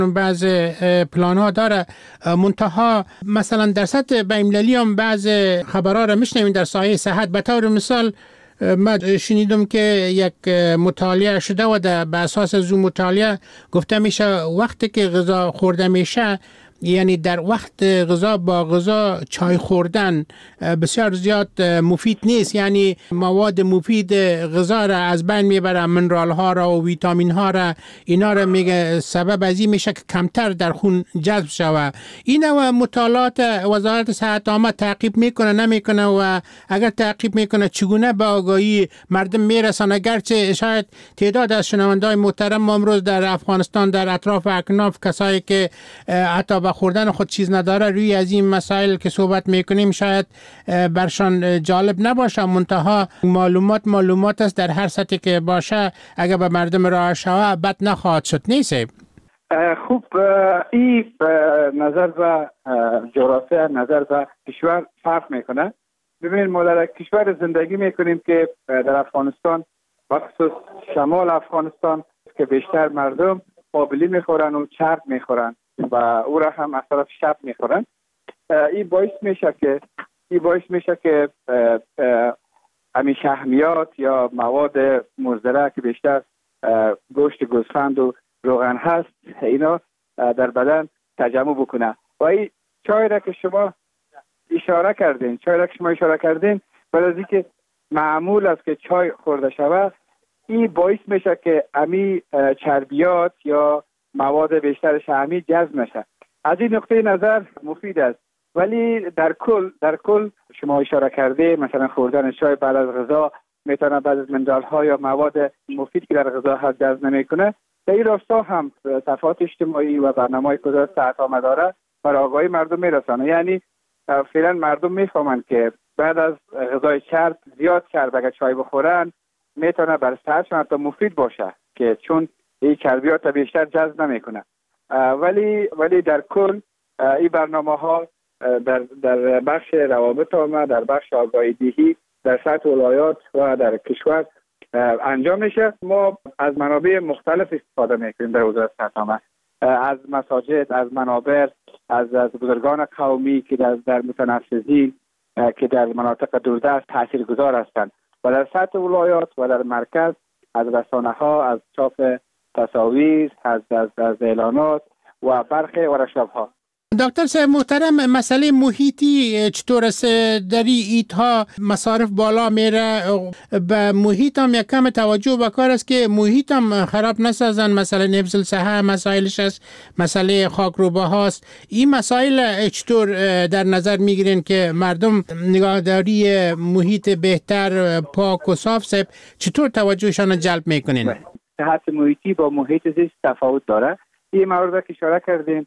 بعض پلان ها داره، منتها مثلا در سطح بین‌المللی هم بعض خبرها را میشنویم در سایه صحت. به طور مثال من شنیدم که یک مطالعه شده و به اساس از اون مطالعه گفته میشه وقتی که غذا خورده میشه، یعنی در وقت غذا با غذا چای خوردن بسیار زیاد مفید نیست، یعنی مواد مفید غذا را از بین میبره، منرال ها را و ویتامین ها را، اینا را میگه سبب از این میشه که کمتر در خون جذب شوه. این و مطالعات وزارت صحت عامه تعقیب میکنه نمیکنه؟ و اگر تعقیب میکنه چگونه به آگاهی مردم میرسانه؟ گرچه شاید تعداد از شنونده‌های محترم امروز در افغانستان در اطراف اکناف کسایی که حتی خوردن خود چیز نداره روی از این مسائل که صحبت میکنیم شاید برشان جالب نباشه، منتها معلومات است در هر سطحی که باشه اگر به مردم راه شوه بد نخواهد شد. نیست؟ خوب، این نظر و جغرافیا نظر و کشور فرق میکنه. ببینید ما در کشور زندگی میکنیم که در افغانستان بخصوص شمال افغانستان که بیشتر مردم قابلی میخورن و چرب میخورن و او را هم از طرف شب میخورن. این باعث میشه که همین شحمیات یا مواد مضره که بیشتر گوشت گوسفند و روغن هست اینا در بدن تجمع بکنه. و این چای را که شما اشاره کردین بعد از اینکه معمول است که چای خورده شود، این باعث میشه که همین چربیات یا مواد بیشتر شحمی جذب نشه. از این نقطه نظر مفید است، ولی در کل شما اشاره کرده مثلا خوردن چای بعد از غذا میتونه بعض از منرال ها یا مواد مفید که در غذا هست جذب نمیکنه. در این راستا هم صفحات اجتماعی و برنامه‌های که وزارت صحت عامه داره بر آگاهی مردم میرسانه. یعنی فعلا مردم میفهمن که بعد از غذای چرب زیاد چرب اگر چای بخورن میتونه بر صحتشون حتی مفید باشه، که چون این چربیات بیشتر جذب نمیکنه. ولی در کل این برنامه‌ها در بخش روابط عامه، در بخش آگاهی دهی در سطح ولایات و در کشور انجام میشه. ما از منابع مختلف استفاده میکنیم در وزارت صحت عامه، از مساجد، از منابر، از بزرگان قومی که در متنفذین که در مناطق دوردست تاثیرگذار هستند، و در سطح ولایات و در مرکز از رسانه‌ها، از چاپ تصاویر، از اعلانات و برخی ورشاب‌ها. دکتر صاحب محترم، مسئله محیطی چطور است؟ در ایدها مصارف بالا میره، به محیط هم یک کم توجه بکار است که محیط هم خراب نسازن. مثلا حفظ الصحه مسائلش است، مسئله خاکروبه هاست. این مسائل چطور در نظر میگیرین که مردم نگهداری محیط بهتر، پاک و صاف چطور توجهشان جلب میکنین؟ صحت محیطی با محیط زیست تفاوت داره. این مورد که اشاره کردین،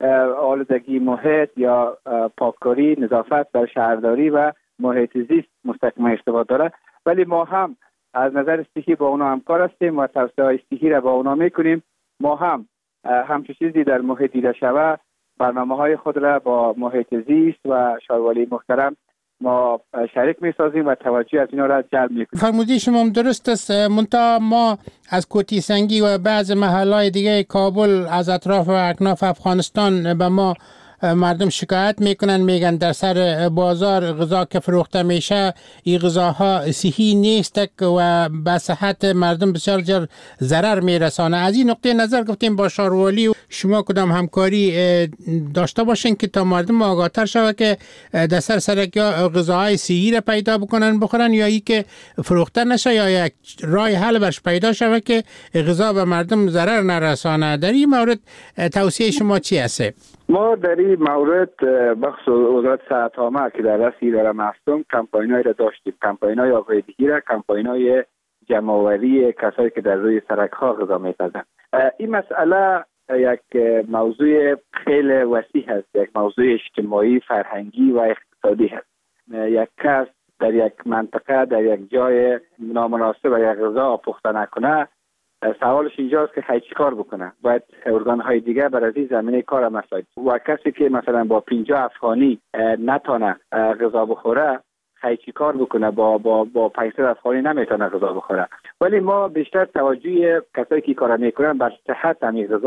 آلودگی محیط یا پاککاری، نظافت در شهرداری و محیط زیست مستقیم ارتباط داره، ولی ما هم از نظر صحی با اونا همکار هستیم و توسعه صحی را با اونا میکنیم. ما هم همچون چیزی در محیط دیده شود برنامه‌های خود را با محیط زیست و شارولی محترم ما شریک میسازیم و توجه از اینا را جلب میکنیم. فرمودی شما درست است، منتها ما از کوتی سنگی و بعض محلهای دیگه کابل از اطراف و اکناف افغانستان به ما مردم شکایت میکنن، میگن در سر بازار غذا که فروخته میشه این غذاها صحی نیست و به صحت مردم بسیار ضرر میرسانه. از این نقطه نظر گفتیم با شاروالی شما کدام همکاری داشته باشین که تا مردم آگاهتر شوه که در سر یا غذاهای صحی را پیدا بخورن یا ای که فروخته نشه، یا یک راه حل برش پیدا شوه که غذا به مردم ضرر نرسانه. در این مورد توصیه شما چی است؟ ما در این مورد بخصوص وزارت صحت عامه که در رأس اداره هستم کمپاینایی را داشتیم، کمپاینای آگاهی‌دهی را، کمپاینای جمع‌آوری کسایی که در روی سرک‌ها غذا می‌پزند. این مسئله یک موضوع خیلی وسیع است، یک موضوع اجتماعی، فرهنگی و اقتصادی است. یک کس در یک منطقه در یک جای نامناسب یک غذا پخته نکنه، سوالش اینجاست که خیلی چیکار بکنه. باید ارگان‌های دیگه بر از این زمینه کار مساعد و کسی که مثلا با 50 افغانی نتونه غذا بخوره خیلی چیکار بکنه، با 500 افغانی نمیتونه غذا بخوره. ولی ما بیشتر توجه کسایی که کار میکنن بر صحت همین غذا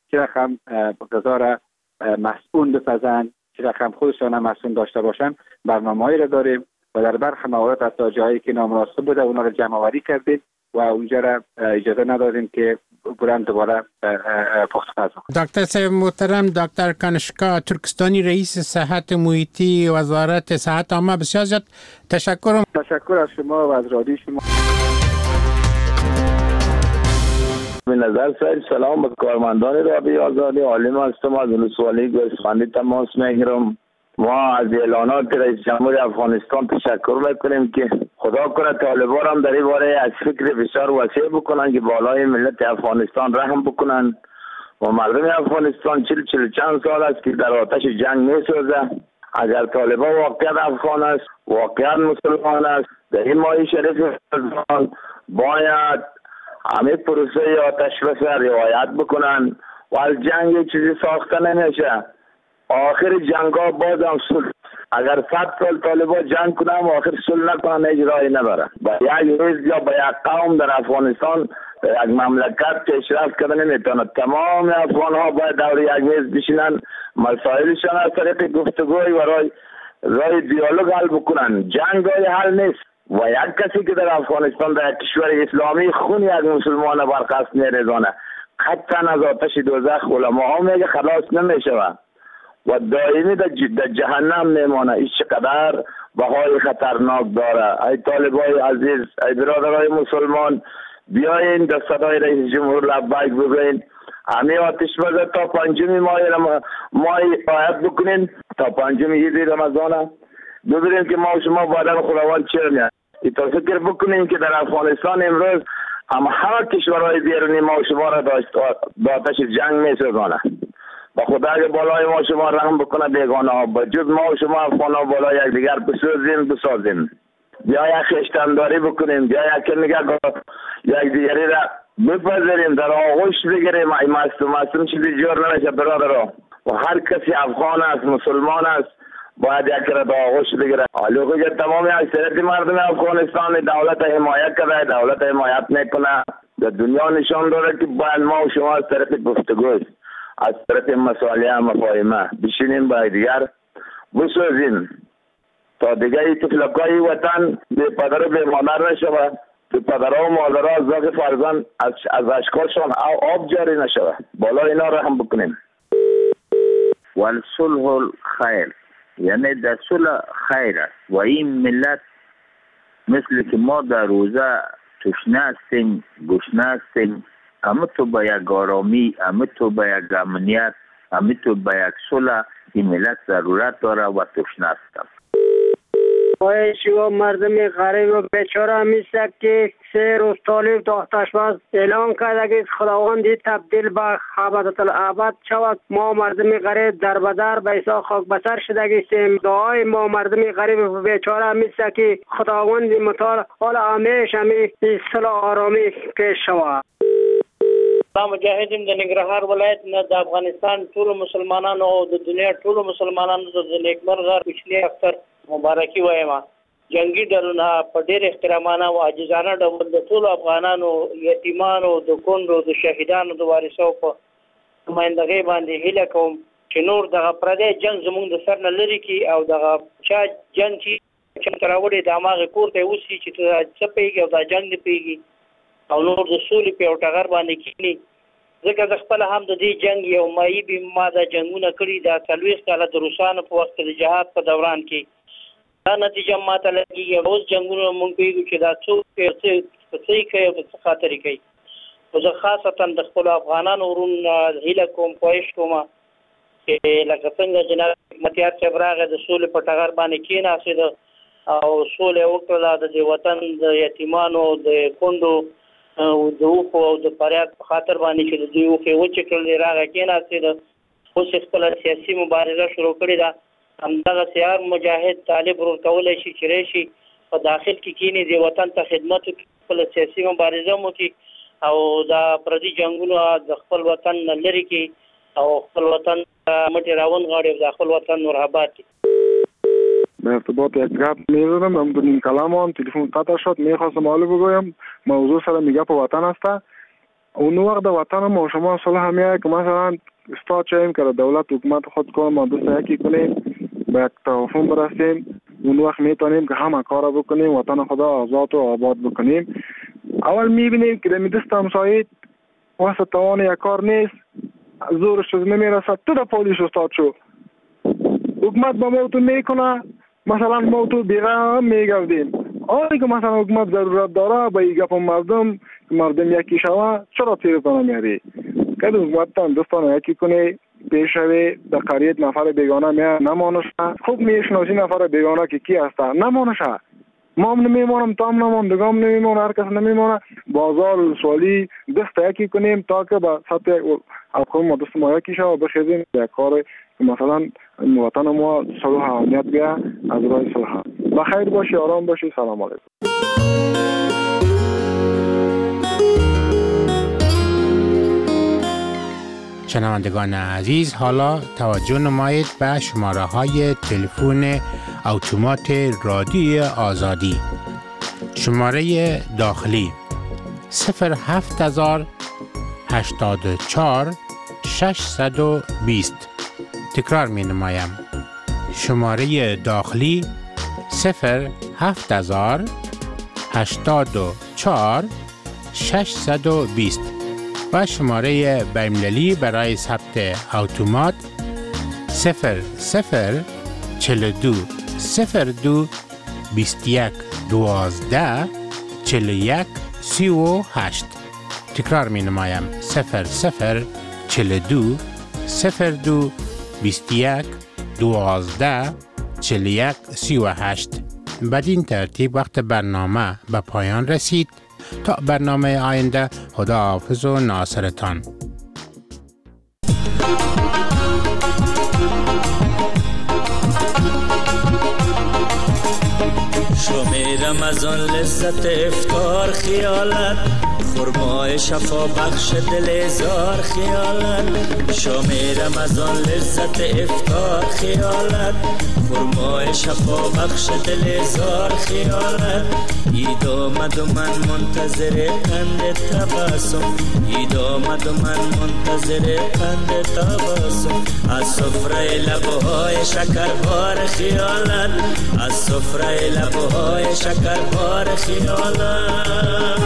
چه رقم غذا را مسئول بپزن، چه رقم خودشان مسئول داشته باشن، برنامه‌ای را داریم و در برخی موارد حتی جایی که نامناسب بوده اونا را جمع آوری کردیم و اونجا را اجازه ندادیم که برن دوباره پخت پز بکنن. دکتر صاحب محترم، دکتر کنشکا ترکستانی، رئیس صحت محیطی وزارت صحت عامه، بسیار زیاد تشکر از شما و از رادیو شما. به نظر سایل سلام به کارمندان رادیو آزادی. عالم هستم از ولسوالی گوسفندی تماس میگیرم. ما از اعلانات رئیس جمهور افغانستان تشکر میکنیم که خدا کنه طالبان هم در این باره از فکر بسیار وسیع بکنن که بالای ملت افغانستان رحم بکنن و مردم افغانستان 40 چند سال است که در آتش جنگ میسوزه. اگر طالبان واقعا افغان است، واقعا مسلمان است، در این ماه شریف باید همه پروسه آتش بس رعایت بکنن و از جنگ چیزی ساخته نمیشه. آخر جنگ ها باز هم صلح. اگر 100 سال طالبان جنگ کنن و آخر صلح نکنن اجرایی نداره. با یک حزب یا با یک قوم در افغانستان در یک مملکت پیشرفت کردن نمیتونه. تمام افغان ها باید دور یک میز بشینن، مسائلشان از طریق گفتگوی و رای دیالوگ حل بکنن. جنگ های حل نیست و یک کسی که در افغانستان در کشور اسلامی خون یک مسلمان برخواست میریزانه قطعا از آتش دوزخ علماء میگه خلاص نمیشه و دائمی در جهنم میمانه. این چقدر بهای خطرناک داره. ای طالبای عزیز، ای برادرای مسلمان، بیاین در صدای رئیس جمهور لبیک بگوین. همه آتش بزر تا 5 ماه آیت بکنین، تا 5 عید رمضان ببینیم که ما و شما بعدا خداوند چه میاد. تا فکر بکنیم که در افغانستان امروز همه کشورهای بیرونی ما و شما را داشت آتش جنگ میسوزانه. با خدا که بالای ما شما رحم بکنه بیگانه ها، با جز ما و شما افغان ها بالای یک دیگر بسازیم. بیا یک خیشتنداری بکنیم، بیا یک دیگری را بپذیریم، در آغوش بگیریم. ای مستم چیزی جور نمیشه برادرها و هر کسی افغان است، مسلمان است، باید یک را در آغوش بگیره. حالی که تمام اکثریت مردم افغانستان دولت حمایت کرده، دولت حمایت میکنه، در دنیا نشان داده که باید ما و شما از طرف گفتگوی، از طرف مسائل مفاهمه بشینیم با دیگر بسازیم تا دیگه این طفلکای وطن به پدر و به مادر نشود، به پدرها و مادرها از ذات فرزند از اشکالشان آب جاری نشود. بالا اینا رحم بکنیم. والصلح خیر، یعنی در صلح خیر است و این ملت مثل که ما در روزه تشنه هستیم، گشنه هستیم، همه تو به یک آرامی، همه تو به یک امنیت، همه تو به یک صلح این ملت ضرورت داره و تشنه است. شما مردم غریب و بیچاره همیست که 3 روز طالب داختش باز اعلام کرده که خداوندی تبدیل به ابد الابد شود. ما مردم غریب در بدر به عیسی خاک بسر شده هستیم. دعای ما مردم غریب و بیچاره همیست که خداوند متعال حال همیشه همی صلح آرامی پیش شود. ما مجاهدین د ننګرهار ولایت نه د افغانستان ټول مسلمانانو او د دنیا ټول مسلمانانو د نیکمرغه کوچنی اختر مبارکي وایم. جنگي ډلونه په ډېر احترامانه او عاجزانه ډول د ټول افغانانو یتیمانو د کونډو د شهیدانو د وارثو په نمایندګۍ باندې هیله کوم چې نور دغه پردی جنگ زموږ د سر نه لري کی او دغه چا جنگ چې تراوړي د هغه کور ته وسی چې څه پیږي او دا جنگ نه پیږي او نور د سولې په ټغر باندې کینی. ځکه د خپل هم د دې جنگ یو مایي به ما د جنگونه کړی د 40 کال د روسانو په وخت د جهاد په دوران کې دا نتیجه ماته لګي. اوس جنگونه مونږ پیږو چې دا څو څه کوي او څه خاطرې کوي. او زه خاصتا د خپل افغانانو ورونو هیله کوم، خواهش کوم چې لکه څنګه جناب حکمتیار صاحب راغی د سولې په ټغر باندې کېناست او سولې وکړه د وطن د یتیمانو د کونډو او د اوخو او د فریاد په خاطر باندې چې د دوی اوښې وچې کړلې راغی کېناستې. اوس یې خپله سیاسي مبارزه شروع کړې ده. همدغسې هر مجاهد طالب ورور کولی شي چې راشي په داخل کې کینی د وطن ته خدمت وکړي، خپله سیاسي مبارزه هم وکړي او دا پردي جنګونه د خپل وطن نه لرې کړي او خپل وطن مټې راونغاړي او د خپل وطن نور آباد کړي. به ارتباط یک گپ میزدم، همون کلام هم تلفن قطع شد. میخواستم حالا بگویم موضوع سر میگه په وطن است. اون وقت وطن ما شما صلح میاد که مثلا استاد چایم که دولت حکومت خود کنه ما دوست یکی کنیم به یک توافق برسیم، اون وقت میتونیم که همه کار بکنیم وطن خدا آزاد و آباد بکنیم. اول میبینیم که در دست همسایه واسه توان یک کار نیست، زورش نمیرسد، تو در پولیس استاد شو، حکومت با موتو میکنه، مثلا موتو بیغم میگردیم. آنی که مثلا حکومت ضرورت داره با این گپ مردم یکی شوه، چرا تیر کنه میاری؟ که حکومت هم دوستان یکی کنه پیش شوی در قریه نفر بیگانه میاد نمانشه، خوب میشناسی نفر بیگانه که کی هسته نمانشه. ما هم نمیمانم، تا هم نمان، دگام نمیمانم، هر کس نمیمانه. بازار سوالی دست یکی کنیم تا که به سطح افکار ما دست ما یکی شوه بخیزیم یک کار مثلا وطن ما صلح امنیت بیا از راه صلح. بخیر باشی، آرام باشی. سلام علیکم. شنوندگان عزیز، حالا توجه نمایید به شماره های تلفن اتومات رادیوی آزادی. شماره داخلی 07084 620. تکرار می نمایم. شماره داخلی 07084 620 و شماره بین‌المللی برای ثبت اتومات 0042 02 21 12 41 38. تکرار می نمایم 0042 02 21 12 41 38. بدین ترتیب وقت برنامه به پایان رسید. تا برنامه آینده، خدا حافظ و ناصرتان. شام رمضان لذت افطار خیالت، خرمای شفا بخش دل زار خیالت. شام رمضان لذت افطار خیالت، خرمای شفا بخش دل زار خیالت. عید آمد و من منتظر قند تبسم، عید آمد و من منتظر قند تبسم. از سفره لبهای شکربار خیالت، از سفره لبهای شکربار خیالت.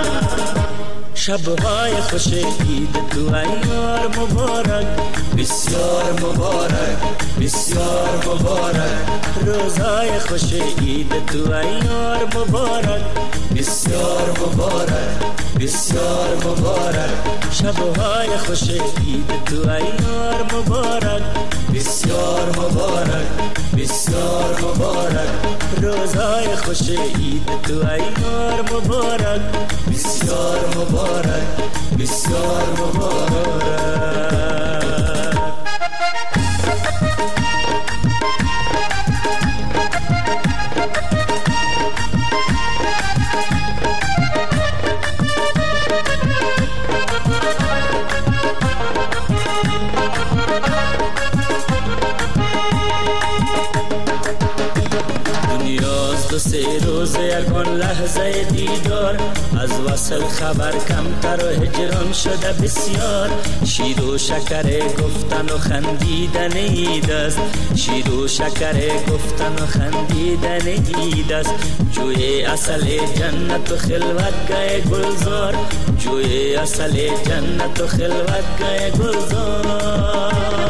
شبهای خوش عید تو ایار مبارک، بسیار مبارک بسیار مبارک. روزهای خوش عید تو ایار مبارک، بسیار مبارک بسیار مبارک. شبهای خوش عید تو ایار مبارک، بسیار مبارک بسیار مبارک. روزهای خوش عید تو ایار مبارک، بسیار مبارک بسیار مبارک. دو سه روز یکان لحظه دیدار، از وصل خبر کمتر و هجران شده بسیار. شیر و شکر گفتن و خندیدن عید است، شیر و شکر گفتن و خندیدن عید است. جوی اصل جنت و خلوتگاه گلزار، جوی اصل جنت و خلوتگاه گلزار.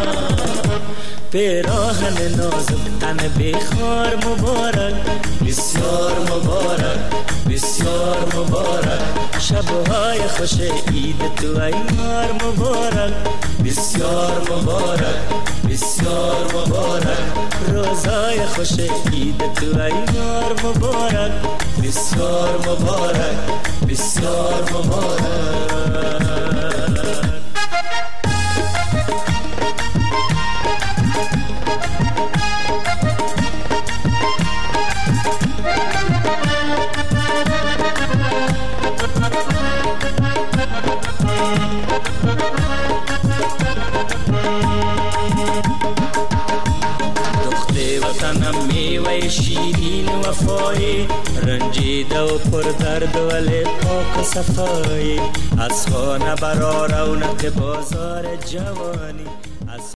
پیراهن نازک تن بخار مبارک، بسیار مبارک بسیار مبارک. شبهای خوش عید تو ایار مبارک، بسیار مبارک بسیار مبارک. روزای خوش عید تو ایار مبارک، بسیار مبارک بسیار مبارک. شیرین وفایی، رنجیده و پر درد ولی پاک و صفایی، از خانه برا رونق بازار جوانی.